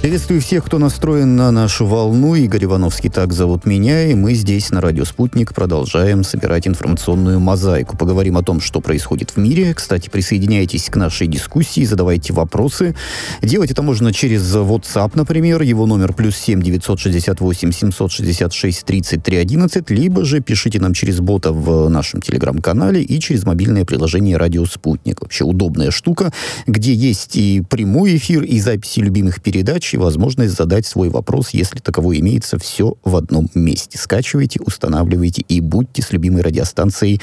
Приветствую всех, кто настроен на нашу волну. Игорь Ивановский, так зовут меня, и мы здесь на Радио Спутник продолжаем собирать информационную мозаику. Поговорим о том, что происходит в мире. Кстати, присоединяйтесь к нашей дискуссии, задавайте вопросы. Делать это можно через WhatsApp, например, его номер +7 968 766 33 11, либо же пишите нам через бота в нашем телеграм-канале и через мобильное приложение Радио Спутник. Вообще удобная штука, где есть и прямой эфир, и записи любимых передач, и возможность задать свой вопрос, если таковой имеется, все в одном месте. Скачивайте, устанавливайте и будьте с любимой радиостанцией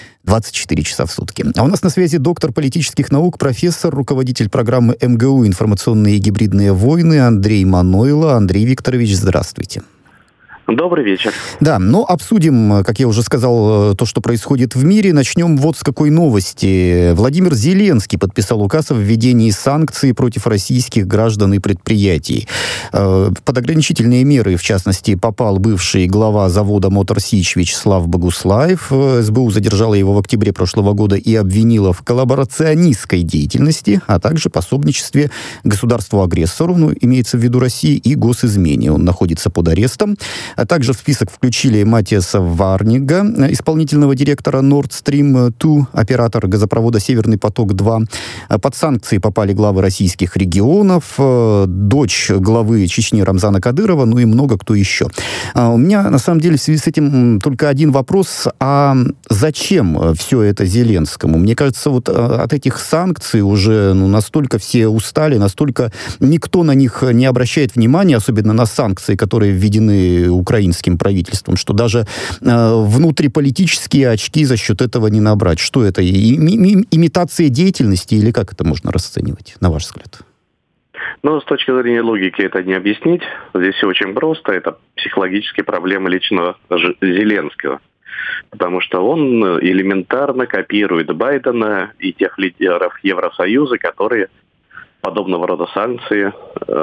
24 часа в сутки. А у нас на связи доктор политических наук, профессор, руководитель программы МГУ «Информационные и гибридные войны» Андрей Манойло. Андрей Викторович, здравствуйте. Добрый вечер. Да, но обсудим, как я уже сказал, то, что происходит в мире. Начнем вот с какой новости. Владимир Зеленский подписал указ о введении санкций против российских граждан и предприятий. Под ограничительные меры, в частности, попал бывший глава завода «Мотор Сич» Вячеслав Богуслаев. СБУ задержала его в октябре прошлого года и обвинила в коллаборационистской деятельности, а также пособничестве государству-агрессору, имеется в виду России, и госизмене. Он находится под арестом. А также в список включили Матиаса Варнига, исполнительного директора Nord Stream 2, оператор газопровода «Северный поток-2». Под санкции попали главы российских регионов, дочь главы Чечни Рамзана Кадырова, ну и много кто еще. У меня, на самом деле, в связи с этим только один вопрос. А зачем все это Зеленскому? Мне кажется, вот от этих санкций уже настолько все устали, настолько никто на них не обращает внимания, особенно на санкции, которые введены украинским правительством, что даже внутриполитические очки за счет этого не набрать. Что это? Имитация деятельности или как это можно расценивать, на ваш взгляд? С точки зрения логики это не объяснить. Здесь все очень просто. Это психологические проблемы лично Зеленского. Потому что он элементарно копирует Байдена и тех лидеров Евросоюза, которые подобного рода санкции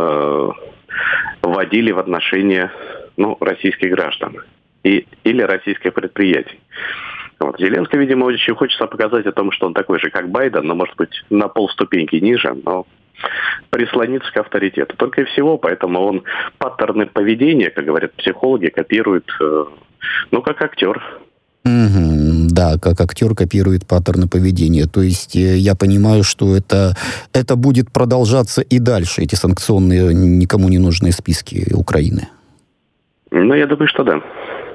вводили в отношении российских граждан или российских предприятий. Зеленский, видимо, очень хочется показать о том, что он такой же, как Байден, но, может быть, на полступеньки ниже, но прислониться к авторитету. Только и всего, поэтому он паттерны поведения, как говорят психологи, копирует, как актер. Да, как актер копирует паттерны поведения. То есть я понимаю, что это будет продолжаться и дальше, эти санкционные, никому не нужные списки Украины. Я думаю, что да.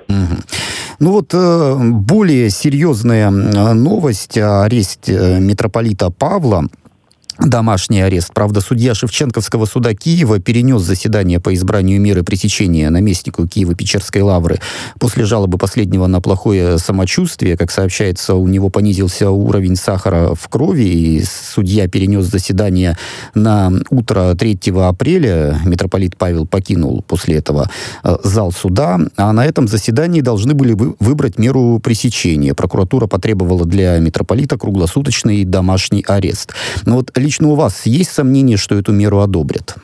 Более серьезная новость о аресте митрополита Павла. Домашний арест. Правда, судья Шевченковского суда Киева перенес заседание по избранию меры пресечения наместнику Киево-Печерской лавры. После жалобы последнего на плохое самочувствие, как сообщается, у него понизился уровень сахара в крови, и судья перенес заседание на утро 3 апреля. Митрополит Павел покинул после этого зал суда, а на этом заседании должны были выбрать меру пресечения. Прокуратура потребовала для митрополита круглосуточный домашний арест. Но лично у вас есть сомнения, что эту меру одобрят?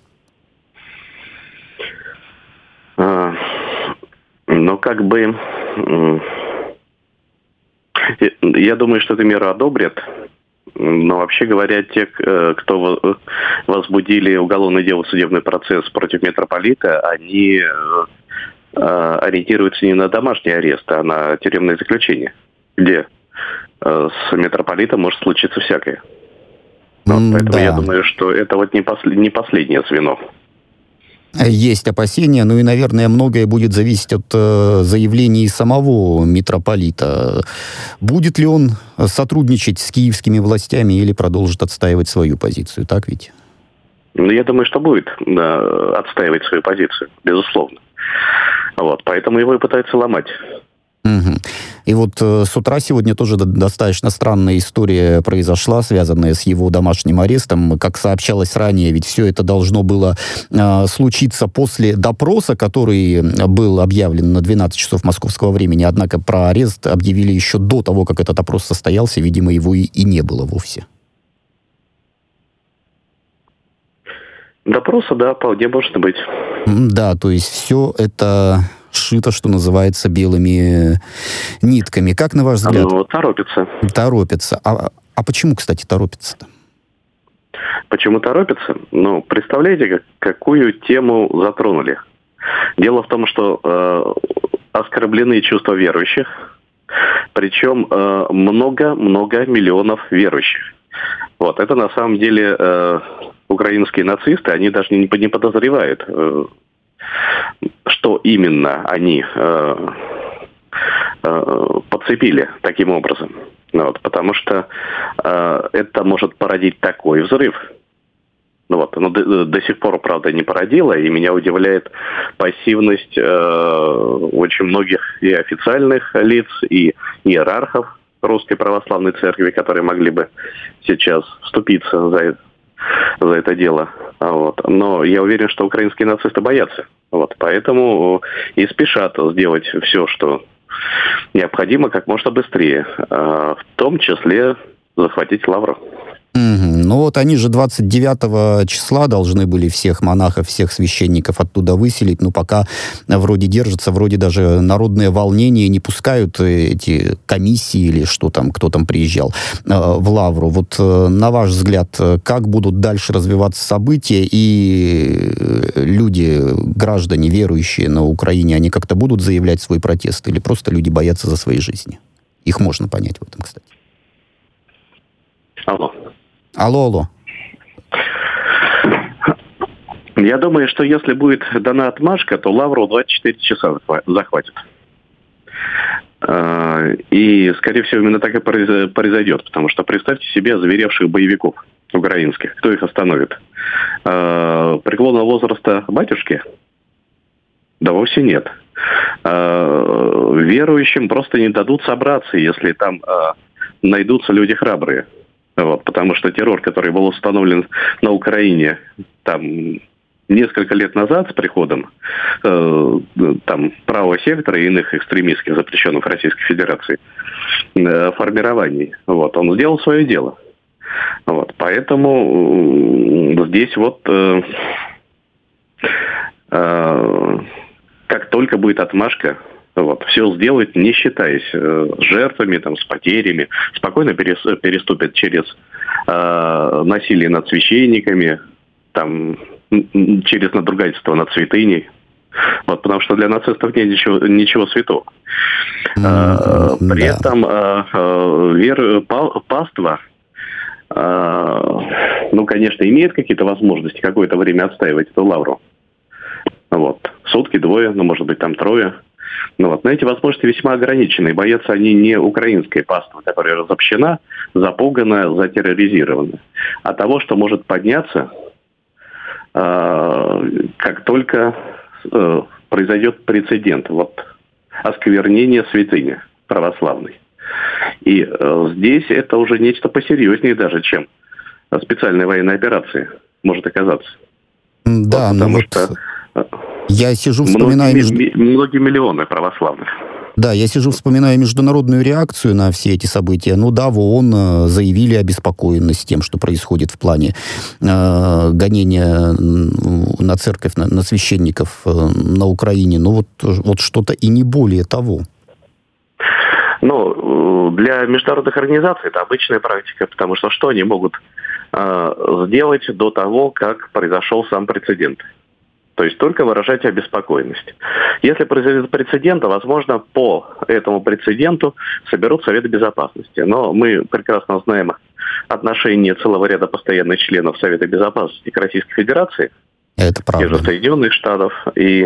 Я думаю, что эту меру одобрят. Но вообще говоря, те, кто возбудили уголовное дело, судебный процесс против митрополита, они ориентируются не на домашний арест, а на тюремное заключение, где с митрополитом может случиться всякое. Поэтому я думаю, что это не последнее звено. Есть опасения, и, наверное, многое будет зависеть от заявлений самого митрополита. Будет ли он сотрудничать с киевскими властями или продолжит отстаивать свою позицию, так ведь? Я думаю, что будет отстаивать свою позицию, безусловно. Поэтому его и пытаются ломать. И с утра сегодня тоже достаточно странная история произошла, связанная с его домашним арестом. Как сообщалось ранее, ведь все это должно было случиться после допроса, который был объявлен на 12 часов московского времени. Однако про арест объявили еще до того, как этот опрос состоялся. Видимо, его и не было вовсе. Допроса, да, вполне может быть. Да, то есть все это сшито, что называется, белыми нитками. Как, на ваш взгляд? Торопится. Торопится. А почему, кстати, торопится-то? почему торопятся? Ну, представляете, какую тему затронули? Дело в том, что оскорблены чувства верующих, причем много-много миллионов верующих. Вот, это на самом деле украинские нацисты, они даже не подозревают, что именно они подцепили таким образом. Вот, потому что это может породить такой взрыв. Но до сих пор, правда, не породило, и меня удивляет пассивность очень многих и официальных лиц, и иерархов Русской Православной Церкви, которые могли бы сейчас вступиться за это дело. Вот. Но я уверен, что украинские нацисты боятся. Вот. Поэтому и спешат сделать все, что необходимо, как можно быстрее. В том числе захватить Лавру. Ну вот они же 29 числа должны были всех монахов, всех священников оттуда выселить, но пока вроде держатся, вроде даже народное волнение, не пускают эти комиссии или что там, кто там приезжал в Лавру. Вот на ваш взгляд, как будут дальше развиваться события, и люди, граждане, верующие на Украине, они как-то будут заявлять свой протест, или просто люди боятся за свои жизни? Их можно понять в этом, кстати. Алло. Я думаю, что если будет дана отмашка, то Лавру 24 часа захватит. И, скорее всего, именно так и произойдет. Потому что представьте себе озверевших боевиков украинских. Кто их остановит? Преклонного возраста батюшки? Да вовсе нет. Верующим просто не дадут собраться, если там найдутся люди храбрые. Вот, потому что террор, который был установлен на Украине там несколько лет назад с приходом там правого сектора и иных экстремистских, запрещенных в Российской Федерации, формирований, вот, он сделал свое дело. Вот, поэтому здесь вот как только будет отмашка, вот, все сделать, не считаясь жертвами, там, с потерями, спокойно переступят через насилие над священниками, там, через надругательство над святыней. Вот, потому что для нацистов нет ничего святого. При этом паства, ну, конечно, имеет какие-то возможности какое-то время отстаивать эту лавру. Вот. Сутки, двое, ну, может быть, там трое. Ну, вот. Но эти возможности весьма ограничены. Боятся они не украинской паствы, которая разобщена, запугана, затерроризирована, а того, что может подняться, как только произойдет прецедент. Вот, осквернение святыни православной. И здесь это уже нечто посерьезнее даже, чем специальная военная операция может оказаться. Да, вот, потому что я сижу, вспоминаю... Многие миллионы православных. Да, я сижу, вспоминаю международную реакцию на все эти события. Ну да, в ООН заявили обеспокоенность тем, что происходит в плане гонения на церковь, на священников на Украине. Ну вот что-то и не более того. Ну, для международных организаций это обычная практика, потому что они могут сделать до того, как произошел сам прецедент? То есть только выражать обеспокоенность. Если произойдет прецедент, то, возможно, по этому прецеденту соберут Советы Безопасности. Но мы прекрасно знаем отношение целого ряда постоянных членов Совета Безопасности к Российской Федерации. Это правда. Тех же Соединенных Штатов. И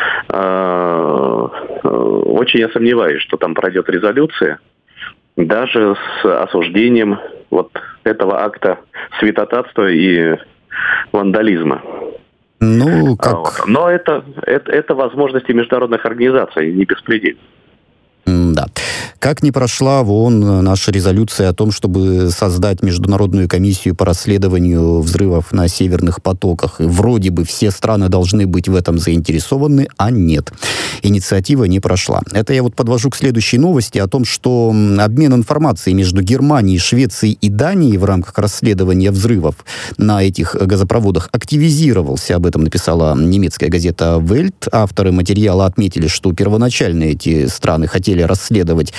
очень я сомневаюсь, что там пройдет резолюция, даже с осуждением вот этого акта святотатства и вандализма. Ну, как... Но это возможности международных организаций, не беспредел. Да. Как не прошла в ООН наша резолюция о том, чтобы создать международную комиссию по расследованию взрывов на северных потоках. И вроде бы все страны должны быть в этом заинтересованы, а нет. Инициатива не прошла. Это я вот подвожу к следующей новости о том, что обмен информацией между Германией, Швецией и Данией в рамках расследования взрывов на этих газопроводах активизировался. Об этом написала немецкая газета Welt. Авторы материала отметили, что первоначально эти страны хотели расследовать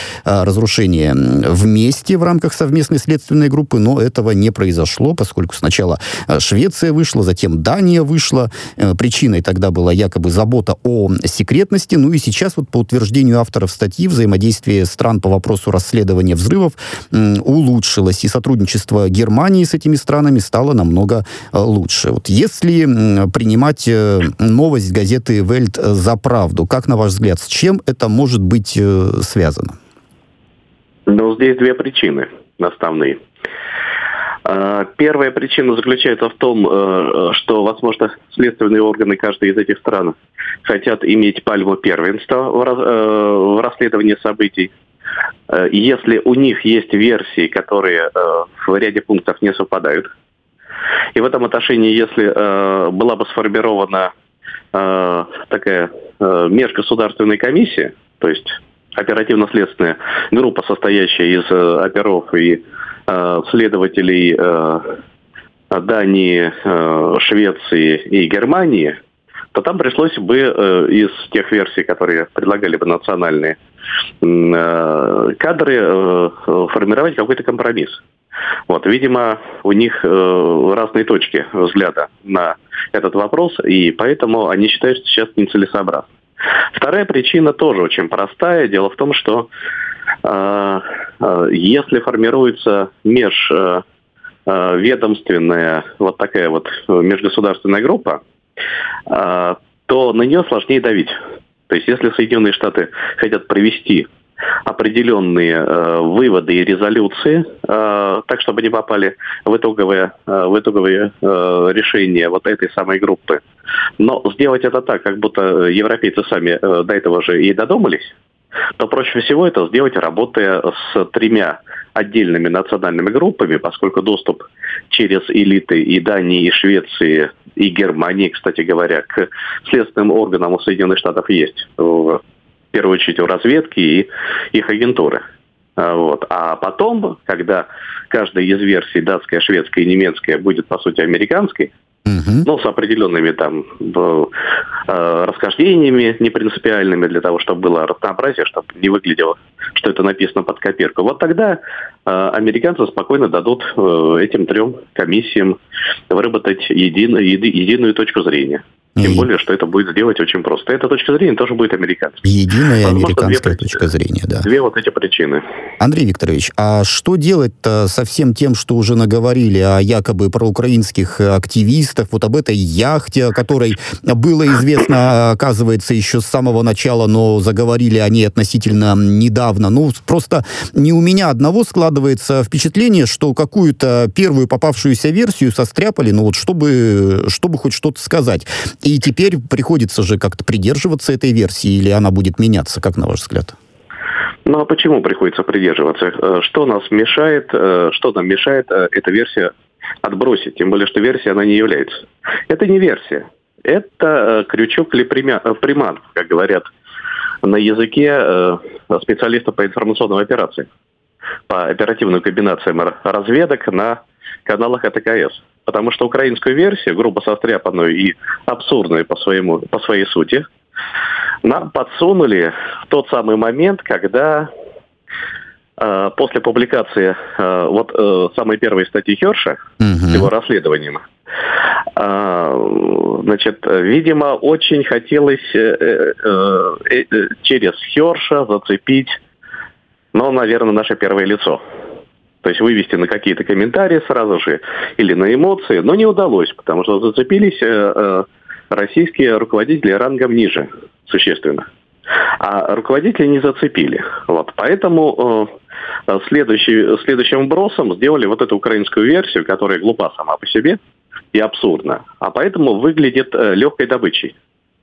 разрушение вместе в рамках совместной следственной группы, но этого не произошло, поскольку сначала Швеция вышла, затем Дания вышла. Причиной тогда была якобы забота о секретности. Ну и сейчас, вот по утверждению авторов статьи, взаимодействие стран по вопросу расследования взрывов улучшилось, и сотрудничество Германии с этими странами стало намного лучше. Вот если принимать новость газеты «Вельт» за правду, как, на ваш взгляд, с чем это может быть связано? Ну, здесь две причины основные. Первая причина заключается в том, что, возможно, следственные органы каждой из этих стран хотят иметь пальму первенства в расследовании событий. Если у них есть версии, которые в ряде пунктов не совпадают. И в этом отношении, если была бы сформирована такая межгосударственная комиссия, то есть оперативно-следственная группа, состоящая из оперов и следователей Дании, Швеции и Германии, то там пришлось бы из тех версий, которые предлагали бы национальные кадры, формировать какой-то компромисс. Вот, видимо, у них разные точки взгляда на этот вопрос, и поэтому они считают, что сейчас нецелесообразно. Вторая причина тоже очень простая. Дело в том, что если формируется межведомственная вот такая вот межгосударственная группа, то на нее сложнее давить. То есть если Соединенные Штаты хотят провести определенные выводы и резолюции, так, чтобы они попали в итоговое решение вот этой самой группы. Но сделать это так, как будто европейцы сами до этого же и додумались, то проще всего это сделать, работая с тремя отдельными национальными группами, поскольку доступ через элиты и Дании, и Швеции, и Германии, кстати говоря, к следственным органам у Соединенных Штатов есть. В первую очередь у разведки и их агентуры. Вот. А потом, когда каждая из версий, датская, шведская и немецкая, будет, по сути, американской, ну, с определенными там расхождениями непринципиальными для того, чтобы было разнообразие, чтобы не выглядело, что это написано под копирку. Вот тогда американцы спокойно дадут этим трем комиссиям выработать единую точку зрения. Тем более, что это будет сделать очень просто. Эта точка зрения тоже будет американская. Единая американская точка зрения, да. Две вот эти причины. Андрей Викторович, а что делать-то со всем тем, что уже наговорили о якобы проукраинских активистах, вот об этой яхте, о которой было известно, оказывается, еще с самого начала, но заговорили они относительно недавно. Ну, просто не у меня одного складывается впечатление, что какую-то первую попавшуюся версию состряпали, ну вот чтобы хоть что-то сказать. И теперь приходится же как-то придерживаться этой версии, или она будет меняться, как на ваш взгляд? Ну а почему приходится придерживаться? Что нам мешает эту версию отбросить? Тем более, что версия она не является. Это не версия. Это крючок или приманка, как говорят на языке специалистов по информационным операциям, по оперативным комбинациям разведок на каналах АТКС. Потому что украинскую версию, грубо состряпанную и абсурдную по своей сути, нам подсунули в тот самый момент, когда после публикации самой первой статьи Херша с его расследованием, видимо, очень хотелось через Херша зацепить, наверное, наше первое лицо. То есть вывести на какие-то комментарии сразу же или на эмоции, но не удалось, потому что зацепились российские руководители рангом ниже существенно. А руководители не зацепили. Вот. Поэтому следующим вбросом сделали вот эту украинскую версию, которая глупа сама по себе и абсурдна, а поэтому выглядит легкой добычей.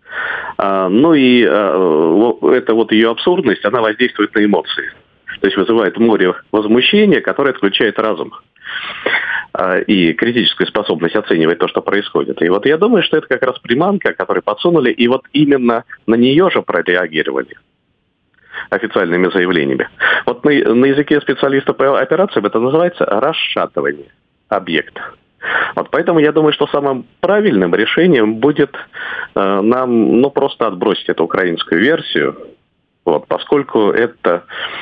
Эта вот ее абсурдность, она воздействует на эмоции. То есть вызывает море возмущения, которое отключает разум и критическую способность оценивать то, что происходит. И вот я думаю, что это как раз приманка, которую подсунули, и вот именно на нее же прореагировали официальными заявлениями. Вот на языке специалистов по операциям это называется расшатывание объекта. Вот поэтому я думаю, что самым правильным решением будет нам просто отбросить эту украинскую версию, Вот, поскольку это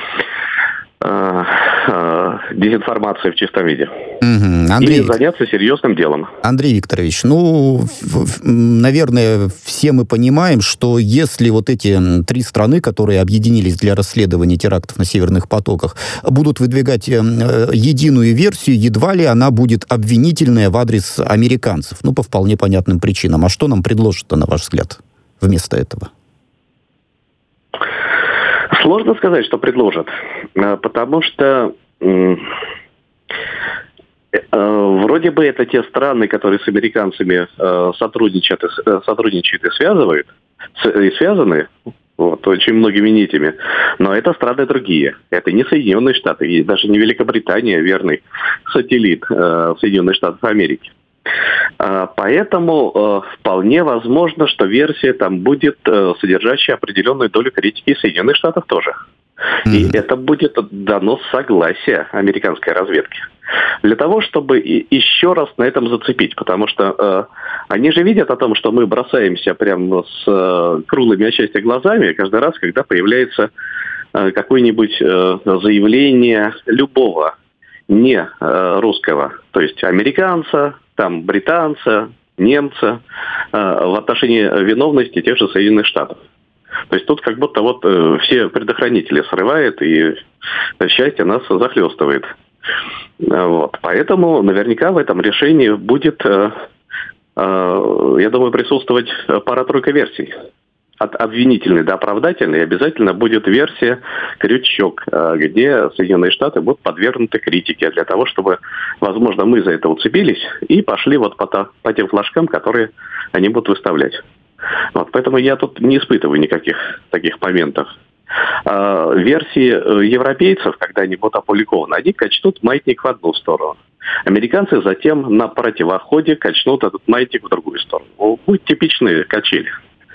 дезинформация в чистом виде. Андрей, и заняться серьезным делом. Андрей Викторович, наверное, все мы понимаем, что если вот эти 3 страны, которые объединились для расследования терактов на Северных потоках, будут выдвигать единую версию, едва ли она будет обвинительная в адрес американцев. По вполне понятным причинам. А что нам предложат-то, на ваш взгляд, вместо этого? Сложно сказать, что предложат, потому что вроде бы это те страны, которые с американцами сотрудничают и связаны очень многими нитями, но это страны другие. Это не Соединенные Штаты, и даже не Великобритания, верный сателлит Соединенных Штатов Америки. Поэтому вполне возможно, что версия там будет содержащая определенную долю критики Соединенных Штатов тоже. И это будет дано согласие американской разведки. Для того, чтобы еще раз на этом зацепить. Потому что они же видят о том, что мы бросаемся прямо с круглыми от счастья глазами каждый раз, когда появляется какое-нибудь заявление любого не русского, то есть американца, там британца, немца в отношении виновности тех же Соединенных Штатов. То есть тут как будто все предохранители срывает, и счастье нас захлестывает. Поэтому наверняка в этом решении будет, я думаю, присутствовать пара-тройка версий. От обвинительной до оправдательной обязательно будет версия крючок, где Соединенные Штаты будут подвергнуты критике для того, чтобы, возможно, мы за это уцепились и пошли по тем флажкам, которые они будут выставлять. Поэтому я тут не испытываю никаких таких моментов. Версии европейцев, когда они будут опубликованы, они качнут маятник в одну сторону. Американцы затем на противоходе качнут этот маятник в другую сторону. Будут типичные качели.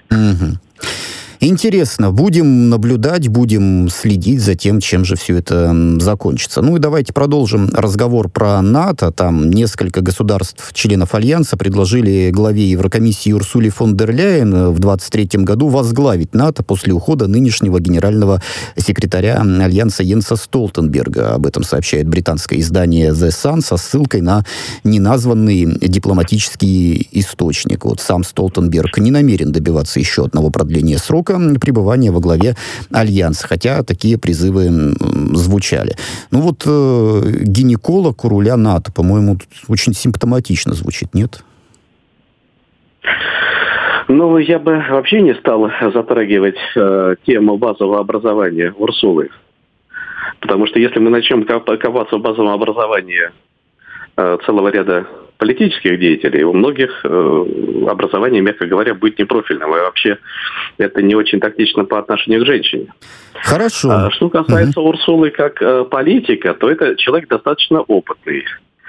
Интересно. Будем наблюдать, будем следить за тем, чем же все это закончится. И давайте продолжим разговор про НАТО. Там несколько государств-членов Альянса предложили главе Еврокомиссии Урсуле фон дер Ляйен в 2023 году возглавить НАТО после ухода нынешнего генерального секретаря Альянса Йенса Столтенберга. Об этом сообщает британское издание The Sun со ссылкой на неназванный дипломатический источник. Сам Столтенберг не намерен добиваться еще одного продления срока пребывания во главе Альянса, хотя такие призывы звучали. Гинеколог у руля НАТО, по-моему, очень симптоматично звучит, нет? Я бы вообще не стал затрагивать тему базового образования Урсулы. Потому что если мы начнем копаться в базовом образовании целого ряда политических деятелей, у многих образование, мягко говоря, будет непрофильным. И вообще это не очень тактично по отношению к женщине. Хорошо. Что касается Урсулы как политика, то это человек достаточно опытный.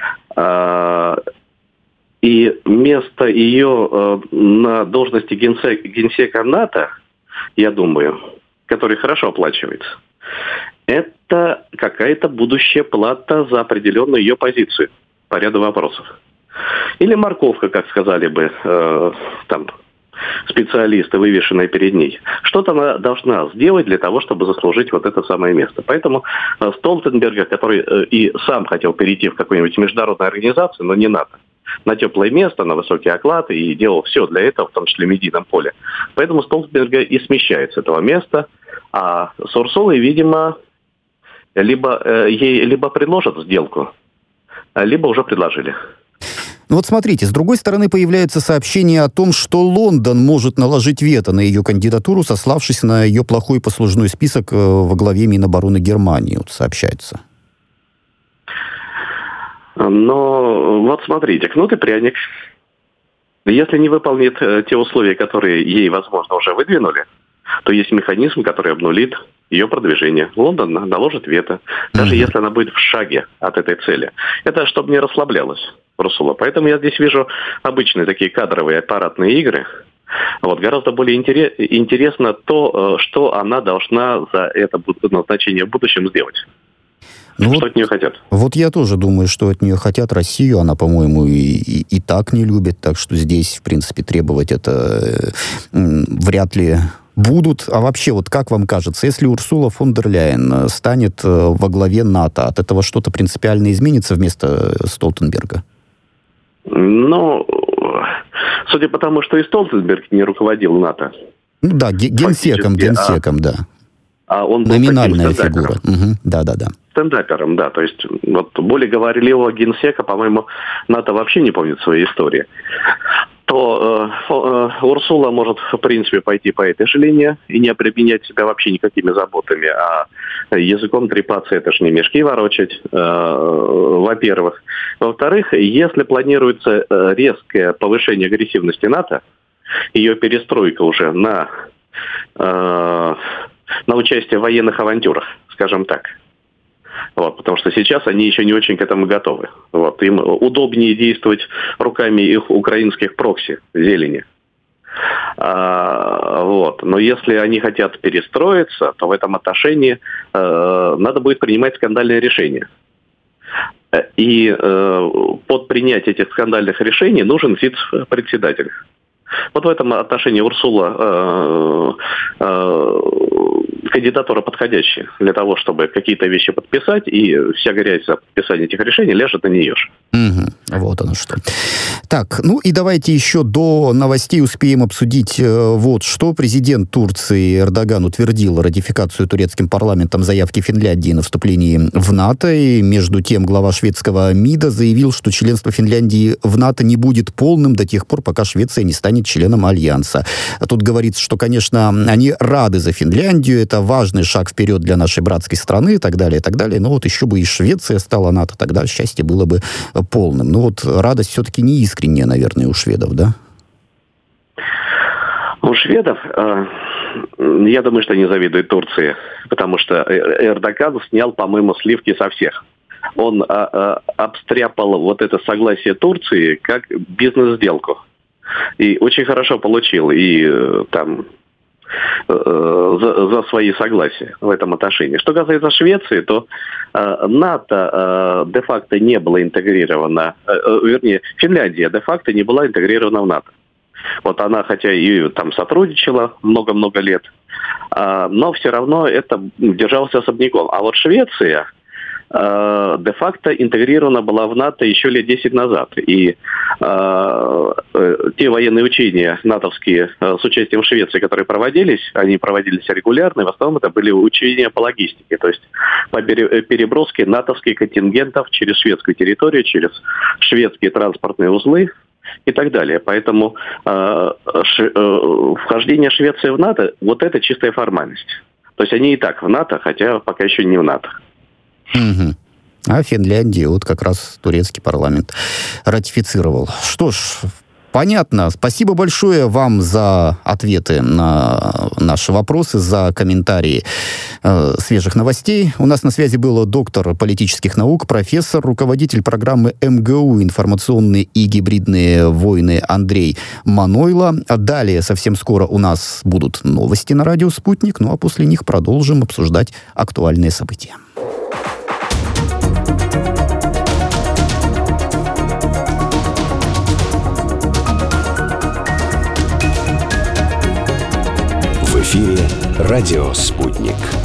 И место ее на должности генсека НАТО, я думаю, который хорошо оплачивается, это какая-то будущая плата за определенную ее позицию по ряду вопросов. Или морковка, как сказали бы специалисты, вывешенные перед ней. Что-то она должна сделать для того, чтобы заслужить это самое место. Поэтому Столтенберга, который и сам хотел перейти в какую-нибудь международную организацию, но не НАТО, на теплое место, на высокие оклады, и делал все для этого, в том числе в медийном поле. Поэтому Столтенберга и смещает с этого места, а с Урсулой, видимо, ей либо предложат сделку, либо уже предложили. Смотрите, с другой стороны появляется сообщение о том, что Лондон может наложить вето на ее кандидатуру, сославшись на ее плохой послужной список во главе Минобороны Германии, сообщается. Но смотрите, кнут и пряник. Если не выполнит те условия, которые ей, возможно, уже выдвинули, то есть механизм, который обнулит ее продвижение. Лондон наложит вето, даже если она будет в шаге от этой цели. Это чтобы не расслаблялась Урсула. Поэтому я здесь вижу обычные такие кадровые аппаратные игры. Гораздо более интересно то, что она должна за это назначение в будущем сделать. Что от нее хотят? Я тоже думаю, что от нее хотят. Россию она, по-моему, и так не любит, так что здесь, в принципе, требовать это вряд ли будут... А вообще, вот как вам кажется, если Урсула фон дер Ляйен станет во главе НАТО, от этого что-то принципиально изменится вместо Столтенберга? Ну, судя по тому, что и Столтенберг не руководил НАТО. Ну да, генсеком, да. А он был номинальная фигура. Угу. Да. Стендапером, да. То есть, вот более говорливого генсека, по-моему, НАТО вообще не помнит в своей истории. То Урсула может, в принципе, пойти по этой же линии и не обременять себя вообще никакими заботами. А языком трепаться — это же не мешки ворочать, во-первых. Во-вторых, если планируется резкое повышение агрессивности НАТО, ее перестройка уже на участие в военных авантюрах, скажем так. Вот, потому что сейчас они еще не очень к этому готовы. Вот, им удобнее действовать руками их украинских прокси, зелени. Вот. Но если они хотят перестроиться, то в этом отношении надо будет принимать скандальные решения. И под принятие этих скандальных решений нужен вице-председатель. Вот в этом отношении Урсула кандидатура подходящая для того, чтобы какие-то вещи подписать, и вся грязь за подписание этих решений ляжет на нее же. Угу. Вот оно что. Так, ну и давайте еще до новостей успеем обсудить вот что. Президент Турции Эрдоган утвердил ратификацию турецким парламентом заявки Финляндии на вступление в НАТО, и между тем глава шведского МИДа заявил, что членство Финляндии в НАТО не будет полным до тех пор, пока Швеция не станет членом Альянса. Тут говорится, что, конечно, они рады за Финляндию, это важный шаг вперед для нашей братской страны и так далее, но вот еще бы и Швеция стала НАТО, тогда счастье было бы полным. Ну вот радость все-таки не искренняя, наверное, у шведов, да? У шведов, я думаю, что они завидуют Турции, потому что Эрдоган снял, по-моему, сливки со всех. Он обстряпал вот это согласие Турции как бизнес-сделку. И очень хорошо получил. И там... за свои согласия в этом отношении. Что касается Швеции, то НАТО де-факто не было интегрировано, вернее, Финляндия де-факто не была интегрирована в НАТО. Вот она, хотя и там сотрудничала много-много лет, но все равно это держалось особняком. А вот Швеция де-факто интегрирована была в НАТО еще лет 10 назад. И те военные учения натовские с участием Швеции, которые проводились, они проводились регулярно, и в основном это были учения по логистике, то есть по переброске натовских контингентов через шведскую территорию, через шведские транспортные узлы и так далее. Поэтому вхождение Швеции в НАТО, вот это чистая формальность. То есть они и так в НАТО, хотя пока еще не в НАТО. Угу. А Финляндия, вот как раз турецкий парламент ратифицировал. Что ж, понятно. Спасибо большое вам за ответы на наши вопросы, за комментарии свежих новостей. У нас на связи был доктор политических наук, профессор, руководитель программы МГУ «Информационные и гибридные войны» Андрей Манойло. А далее совсем скоро у нас будут новости на радио «Спутник», ну а после них продолжим обсуждать актуальные события. В эфире «Радио Спутник».